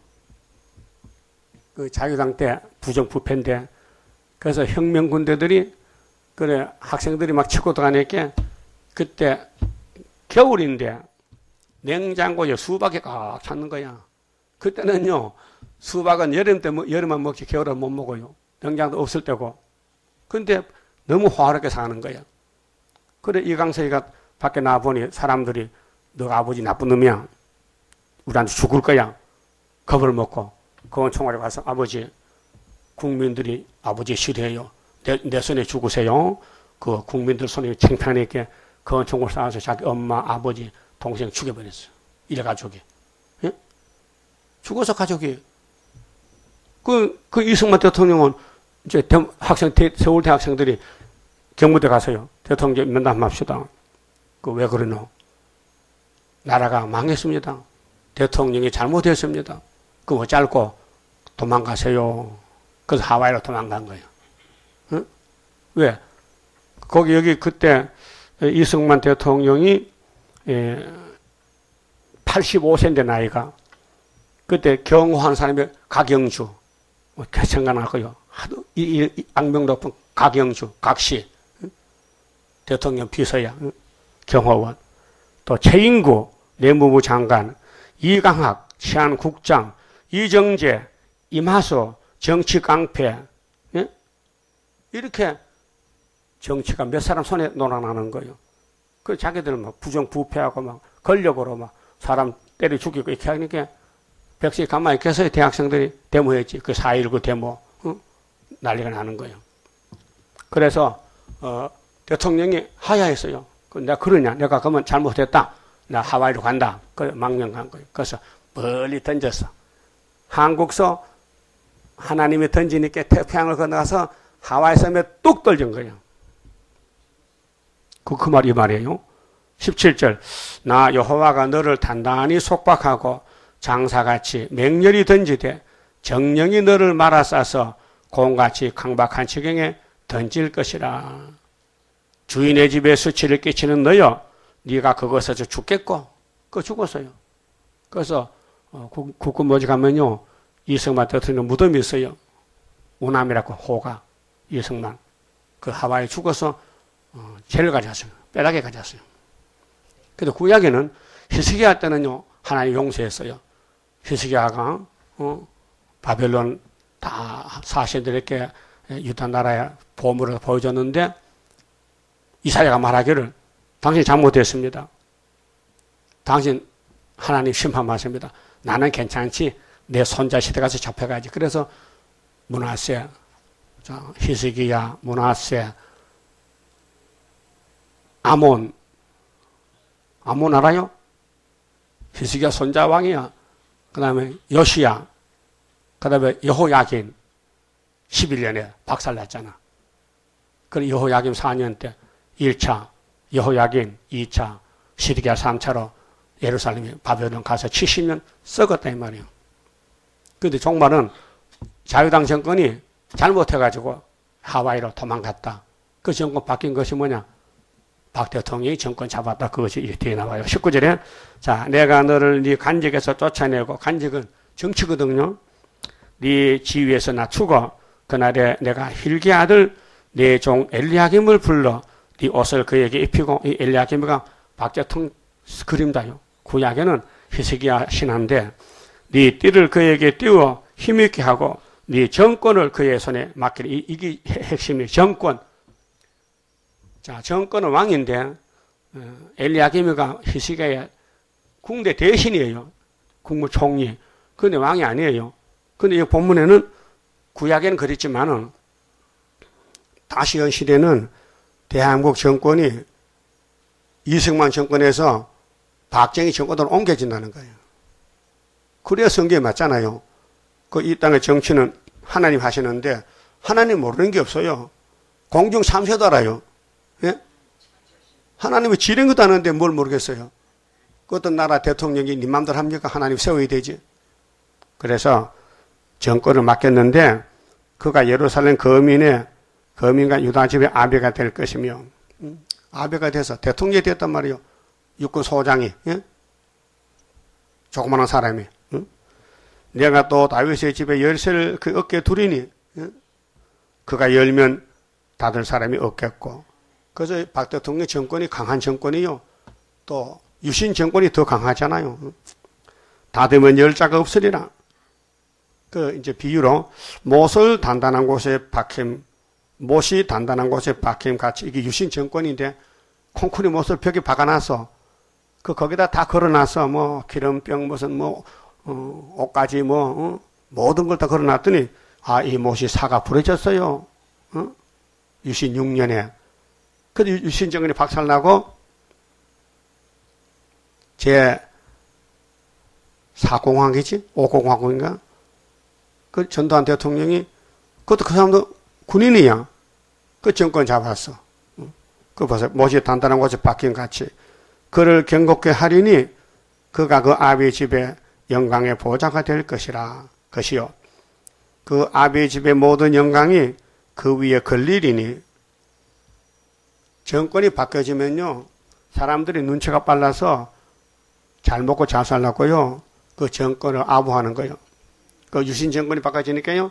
그 자유당 때 부정부패인데 그래서 혁명군대들이 그래 학생들이 막 치고 들어가니까 그때 겨울인데 냉장고에 수박이 꽉 찼는 거야. 그때는요 수박은 여름만 먹지 겨울은 못 먹어요. 냉장도 없을 때고. 근데 너무 화롭게 사는 거야. 그래 이강석이가 밖에 나와보니 사람들이 너 아버지 나쁜 놈이야. 우리한테 죽을 거야. 겁을 먹고 건총알에 가서 아버지 국민들이 아버지 싫어해요. 내 손에 죽으세요. 그 국민들 손에 창피하니까 건총을 쏴서 자기 엄마, 아버지, 동생 죽여버렸어요. 일가족이. 예? 죽어서 가족이. 그 이승만 대통령은 이제 서울대 학생들이 경무대 가서요. 대통령 면담합시다. 왜 그러노? 나라가 망했습니다. 대통령이 잘못했습니다. 그거 짧고 도망가세요. 그래서 하와이로 도망간 거예요. 응? 왜? 여기 그때 이승만 대통령이 85세인데 나이가 그때 경호한 사람이 가경주 생각나고요. 하도 이 악명 높은 가경주, 각시 대통령 비서야 경호원 또 최인구 내무부 장관 이강학 치안국장 이정재 임하수 정치 깡패 예? 이렇게 정치가 몇 사람 손에 놀아나는 거예요. 그 자기들 막 부정부패하고 막 권력으로 막 사람 때려 죽이고 이렇게 하니까 백성이 가만히 계서 대학생들이 데모했지. 그 4.19 데모 난리가 나는 거예요. 그래서 대통령이 하야했어요. 내가 그러냐? 내가 그러면 잘못했다. 나 하와이로 간다. 그 망명 간 거예요. 그래서 멀리 던졌어. 한국서 하나님이 던지니까 태평양을 건너가서 하와이 섬에 뚝 떨어진 거예요. 그 말이 말이에요. 17절 나 여호와가 너를 단단히 속박하고 장사같이 맹렬히 던지되 정령이 너를 말아싸서 공같이 강박한 지경에 던질 것이라. 주인의 집에 수치를 끼치는 너여 네가 그것에서 죽겠고 그거 죽었어요. 그래서 국군모지 가면요 이승만 대통령 무덤이 있어요. 우남이라고 호가 이승만 그 하와이에 죽어서 죄를 가졌어요. 빼락에 가졌어요. 그래도 구약에는 히스기야 때는요 하나님 용서했어요. 히스기야가 바벨론 다 사신들에게 유다 나라에 보물을 보여줬는데 이사야가 말하기를 당신이 잘못했습니다. 당신 하나님 심판하십니다. 나는 괜찮지. 내 손자 시대 가서 잡혀가지. 그래서 므낫세, 히스기야, 므낫세, 아몬 알아요? 히스기야 손자 왕이야. 그 다음에 요시야, 그 다음에 여호야긴 11년에 박살났잖아. 그리고 여호야긴 4년 때 1차, 여호야긴 2차, 시드기야 3차로 예루살렘에 바벨론 가서 70년 썩었다 이 말이에요. 그런데 종말은 자유당 정권이 잘못해가지고 하와이로 도망갔다. 그 정권 바뀐 것이 뭐냐? 박 대통령이 정권 잡았다. 그것이 뒤에 나와요. 19절에 자, 내가 너를 네 간직에서 쫓아내고, 간직은 정치거든요. 네 지위에서 낮추고 그날에 내가 힐기 아들 네 종 엘리야김을 불러 네 옷을 그에게 입히고, 이 엘리야김이가 박 대통령 그림자요. 구약에는 히스기야 신하인데 네 띠를 그에게 띄워 힘있게 하고 네 정권을 그의 손에 맡기라. 이게 핵심이 정권. 자, 정권은 왕인데 엘리야김이가 히스기야의 궁대 대신이에요. 국무총리. 그런데 왕이 아니에요. 그런데 이 본문에는 구약에는 그랬지만은 다시연 시대는 대한민국 정권이 이승만 정권에서 박정희 정권으로 옮겨진다는 거예요. 그래야 성경에 맞잖아요. 이 땅의 정치는 하나님 하시는데 하나님 모르는 게 없어요. 공중 참새도 알아요. 예? 하나님이 지른 것도 아는데 뭘 모르겠어요. 그 어떤 나라 대통령이 네 맘대로 합니까? 하나님 세워야 되지. 그래서 정권을 맡겼는데 그가 예루살렘 거민과 유다 집의 아비가 될 것이며, 아비가 돼서 대통령이 됐단 말이에요. 육군 소장이, 예? 조그마한 사람이. 내가 또 다윗의 집에 열쇠를 그 어깨에 두리니, 예? 그가 열면 닫을 사람이 없겠고. 그래서 박 대통령 정권이 강한 정권이요. 또 유신 정권이 더 강하잖아요. 닫으면 열자가 없으리라. 이제 비유로 못을 단단한 곳에 박힘, 못이 단단한 곳에 박힘 같이, 이게 유신 정권인데 콩쿠리 못을 벽에 박아놔서 거기다 다 걸어놔서 기름병 무슨 옷까지 모든 걸 다 걸어놨더니 이 못이 사가 부러졌어요. 유신 6년에. 근데 유신 정권이 박살나고 제 4공화국이지? 5공화국인가? 그 전두환 대통령이, 그것도 그 사람도 군인이야. 그 정권 잡았어. 그 벌써 못이 단단한 곳에 박힌 같이. 그를 경고케 하리니 그가 그 아비 집의 영광의 보좌가 될 것이라. 것이요. 그 아비 집의 모든 영광이 그 위에 걸리리니. 정권이 바뀌어지면요, 사람들이 눈치가 빨라서 잘 먹고 잘 살라고요, 그 정권을 아부하는 거예요. 그 유신 정권이 바뀌어지니까요,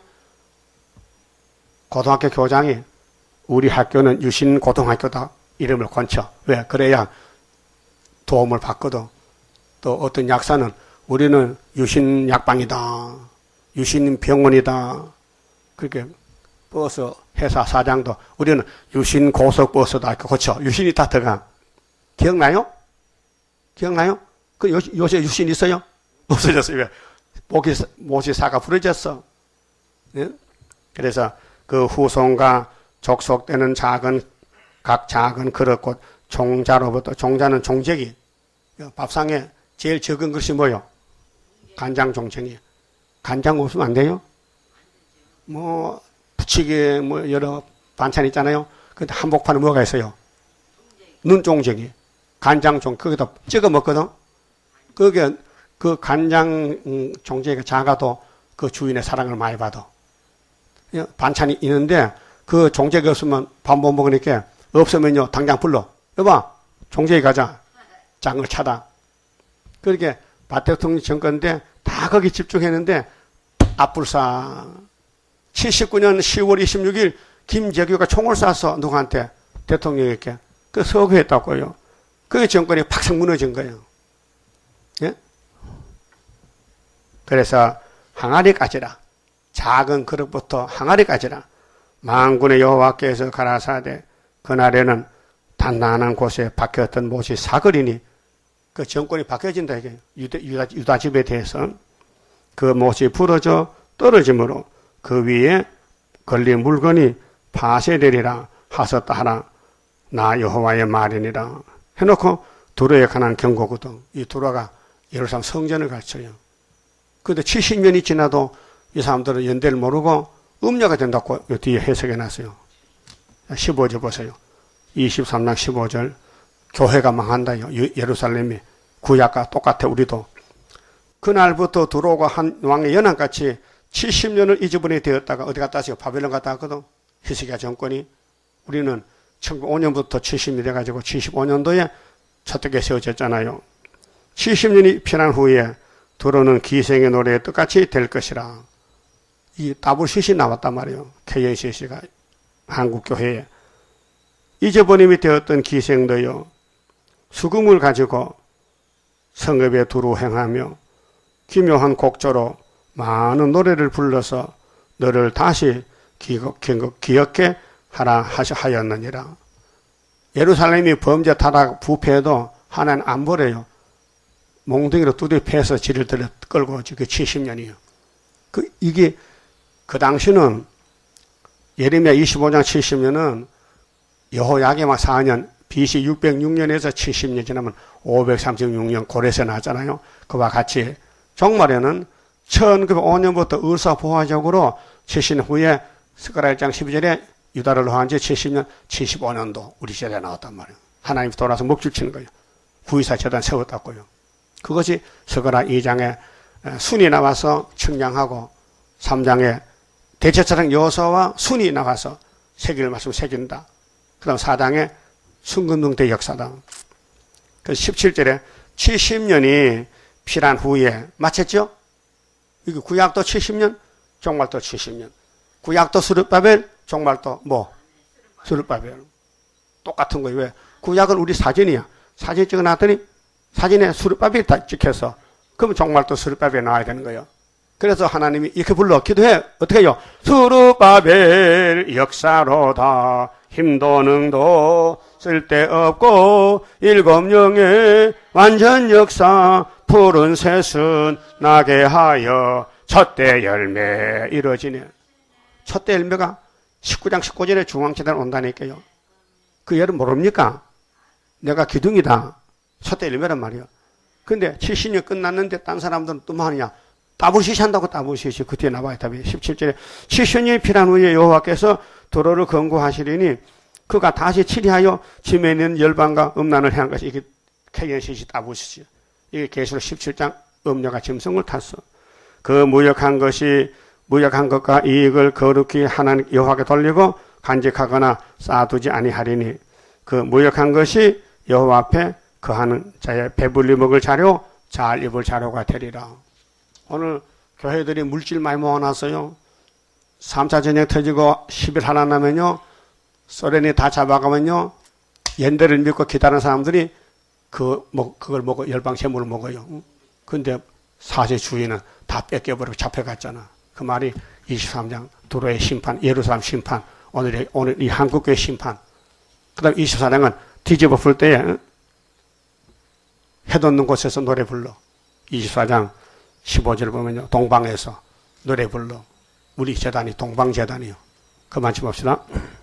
고등학교 교장이 우리 학교는 유신 고등학교다 이름을 건쳐. 왜? 그래야 도움을 받거든. 또 어떤 약사는 우리는 유신 약방이다, 유신 병원이다. 그렇게 버스 회사 사장도 우리는 유신 고속버스다 이렇게 고쳐. 유신이 다 들어가. 기억나요? 기억나요? 그 요새 유신 있어요? 없어졌어요. 왜? 못이 사가 부러졌어. 예? 그래서 그 후손과 족속되는 각 작은 그릇 종자로부터, 종자는 종적이, 밥상에 제일 적은 것이 뭐요? 간장 종쟁이. 간장 없으면 안 돼요? 부치게 여러 반찬 있잖아요. 근데 한복판에 뭐가 있어요? 눈종쟁이. 간장종, 거기다 찍어 먹거든? 그게, 그 간장 종쟁이가 작아도 그 주인의 사랑을 많이 받아. 반찬이 있는데 그 종쟁이 없으면 밥 못 먹으니까 없으면요, 당장 불러. 여봐, 종쟁이 가자. 장을 차다. 그렇게 박 대통령 정권인데 다 거기 집중했는데 앞불사 79년 10월 26일 김재규가 총을 쐈어. 누구한테? 대통령에게. 그 서거했다고요. 그 정권이 팍 무너진 거예요. 예? 그래서 항아리 까지라. 작은 그릇부터 항아리 까지라. 만군의 여호와께서 가라사대 그날에는 단단한 곳에 박혔던 못이 사거리니 그 정권이 바뀌어진다 이게 유다 집에 대해서 그 못이 부러져 떨어지므로 그 위에 걸린 물건이 파쇄되리라 하셨다 하나 나 여호와의 말이니라 해놓고 두로에 관한 경고거든. 이 두로가 예루살렘 성전을 가르쳐요. 그런데 70년이 지나도 이 사람들은 연대를 모르고 음녀가 된다고 뒤에 해석해 놨어요. 15절 보세요. 23장 15절 교회가 망한다요. 예루살렘이 구약과 똑같아 우리도. 그날부터 두로가 한 왕의 연한같이 70년을 잊어버리게 되었다가 어디 갔다 왔어요? 바벨론 갔다 왔거든. 히스기야 정권이. 우리는 1905년부터 70이 돼가지고 75년도에 첫대에 세워졌잖아요. 70년이 지난 후에 두로는 기생의 노래에 똑같이 될 것이라. 이 따블시시 나왔단 말이에요. KNCC가 한국교회에. 잊어버림이 되었던 기생도요. 수금을 가지고 성읍에 두루 행하며 기묘한 곡조로 많은 노래를 불러서 너를 다시 기억해 하라 하였느니라. 예루살렘이 범죄 타락 부패해도 하나는 안 버려요. 몽둥이로 두드려 패서 지를 들여 끌고 오지. 그 70년이요. 이게 그 당시는 예레미야 25장 70년은 여호야기만 4년 BC 606년에서 70년 지나면 536년 고레세 나왔잖아요. 그와 같이 종말에는 1905년부터 의사보화적으로 70년 후에 스가랴 1장 12절에 유다를 로한 지 70년 75년도 우리 시대에 나왔단 말이에요. 하나님 돌아서 목줄 치는 거예요. 구이사 재단 세웠다고요. 그것이 스가랴 2장에 순이 나와서 측량하고 3장에 대제사장 여호수아와 순이 나와서 새길 말씀 새긴다. 그 다음 4장에 순금등대 역사다. 그 17절에 70년이 필한 후에 마쳤죠? 이거 구약도 70년, 종말도 70년. 구약도 스룹바벨, 종말도 뭐? 스룹바벨. 똑같은 거예요. 왜? 구약은 우리 사진이야. 사진 찍어놨더니 사진에 스룹바벨이 다 찍혀서 그러면 종말도 스룹바벨 나와야 되는 거예요. 그래서 하나님이 이렇게 불러 기도해. 어떻게 해요? 스룹바벨 역사로다. 힘도 능도 쓸데없고 일곱 영의 완전 역사 푸른 새순 나게 하여 첫대 열매 이루어지네. 첫대 열매가 19장 19절에 중앙재단 온다니까요. 그 여러분 모릅니까? 내가 기둥이다. 첫대 열매란 말이에요. 근데 70년 끝났는데 딴 사람들은 또 뭐 하느냐? 따블시시 한다고 따블시시. 그 뒤에 나와요. 답이 17절에 70년이 필한 후에 여호와께서 도로를 건고하시리니 그가 다시 치리하여 짐에 있는 열방과 음란을 행한 것이 이게 KNCC 따블시시. 이게 계시록 17장 음녀가 짐승을 탔어. 그 무역한 것과 이익을 거룩히 하나님 여호와께 돌리고 간직하거나 쌓아두지 아니하리니 그 무역한 것이 여호와 앞에 거하는 자의 배불리 먹을 자료 잘 입을 자료가 되리라. 오늘 교회들이 물질 많이 모아놨어요. 3차 전쟁 터지고 10일 하나 나면요 소련이 다 잡아가면요 연대를 믿고 기다리는 사람들이 그걸 먹어 열방 재물을 먹어요. 근데 사제 주인은 다 뺏겨버리고 잡혀갔잖아. 그 말이 23장 두로의 심판, 예루살렘 심판, 오늘 이 한국교회 심판. 그 다음 24장은 뒤집어 풀 때에 해돋는 곳에서 노래 불러. 24장 15절 보면요. 동방에서 노래 불러. 우리 재단이 동방재단이요. 그만 좀 봅시다.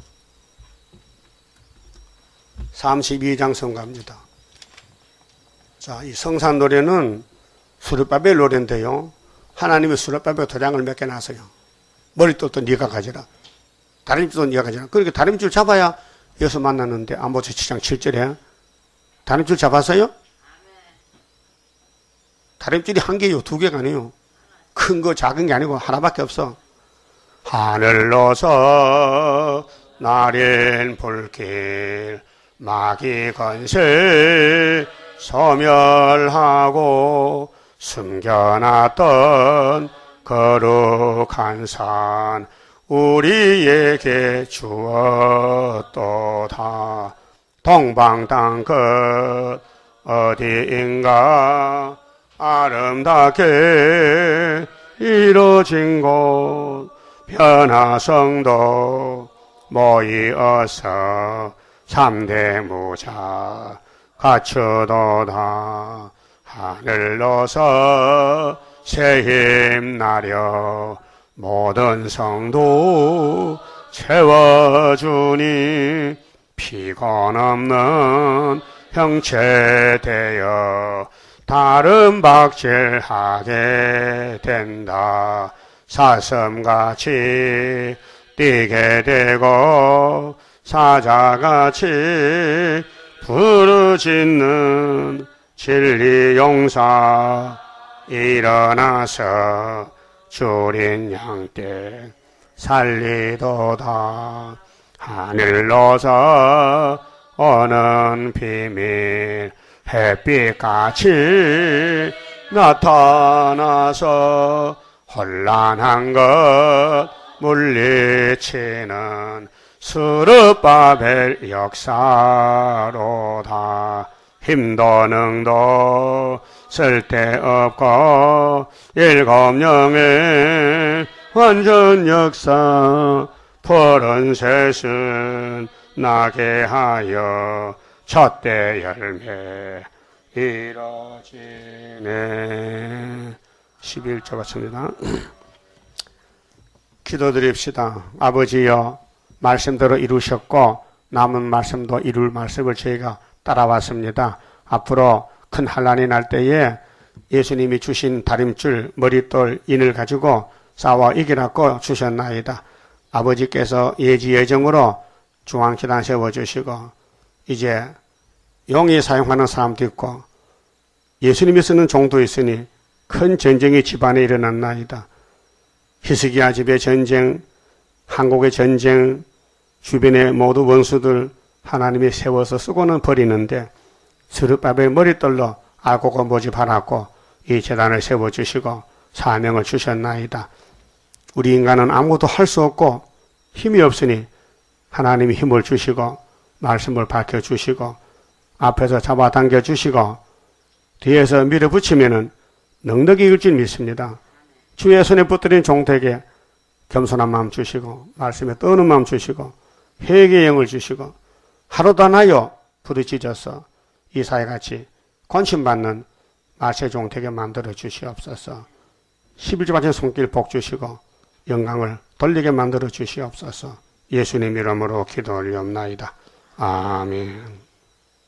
32장 성가입니다. 자, 이 성산 노래는 수르바벨 노래인데요. 하나님이 수르바벨 도장을 몇 개 놨어요. 머리돌도 네가 가지라. 다림줄도 네가 가지라. 그렇게 다림줄 잡아야 예수 만났는데 아모스 7장 7절에 다림줄 잡았어요? 다림줄이 한 개요. 두 개가 아니에요. 큰 거 작은 게 아니고 하나밖에 없어. 하늘로서 나린 불길 마귀 건세 소멸하고 숨겨놨던 거룩한 산 우리에게 주었도다. 동방 땅끝 어디인가 아름답게 이루어진 곳 변화성도 모이어서 삼대무자 갖추도다. 하늘로서 새힘 나려 모든 성도 채워주니 피곤 없는 형체 되어 다른 박질하게 된다. 사슴같이 뛰게 되고 사자같이 부르짖는 진리 용사 일어나서 줄인 양떼 살리도다. 하늘로서 오는 비밀 햇빛같이 나타나서 혼란한 것 물리치는 스룹바벨 역사로다. 힘도 능도 쓸데없고 일곱 영의 완전 역사 푸른 새순 나게 하여 첫대 열매 이뤄지네. 11조 같습니다. 기도드립시다. 아버지여, 말씀대로 이루셨고 남은 말씀도 이룰 말씀을 저희가 따라왔습니다. 앞으로 큰 환난이 날 때에 예수님이 주신 다림줄 머릿돌 인을 가지고 싸워 이기라고 주셨나이다. 아버지께서 예지예정으로 중앙재단 세워주시고 이제 용이 사용하는 사람도 있고 예수님이 쓰는 종도 있으니 큰 전쟁이 집안에 일어났나이다. 히스기야 집의 전쟁, 한국의 전쟁, 주변의 모두 원수들 하나님이 세워서 쓰고는 버리는데 스룹바벨 머릿돌로 알곡을 모집하라고 이 재단을 세워주시고 사명을 주셨나이다. 우리 인간은 아무것도 할 수 없고 힘이 없으니 하나님이 힘을 주시고 말씀을 밝혀주시고 앞에서 잡아당겨 주시고 뒤에서 밀어붙이면은 넉넉히 이길 줄 믿습니다. 주의 손에 붙들린 종되게 겸손한 마음 주시고 말씀에 떠는 마음 주시고 회개의 영을 주시고 하루도 안 하여 부르짖어서 이사야같이 권신받는 마세종 되게 만들어 주시옵소서. 11조 바친 손길 복 주시고 영광을 돌리게 만들어 주시옵소서. 예수님 이름으로 기도 올리옵나이다. 아멘.